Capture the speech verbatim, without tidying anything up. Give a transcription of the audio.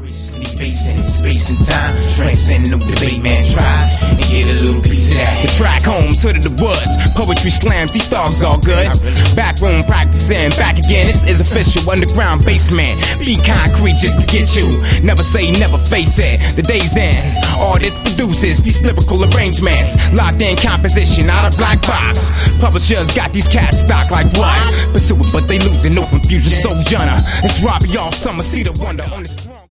Recently facing space and time, transcend no debate, man, try and get a little piece of that. The track home, hood of the woods, poetry slams, these dogs all good. Backroom practicing, back again, this is official. Underground basement, be concrete just to get you. Never say never, face it, the day's in. Artists, producers, these lyrical arrangements, locked in composition, out of black box. Publishers got these cats stock like what? Pursue it, but they losing, no confusion. So Jonna, it's Robbie all summer, see the wonder on this.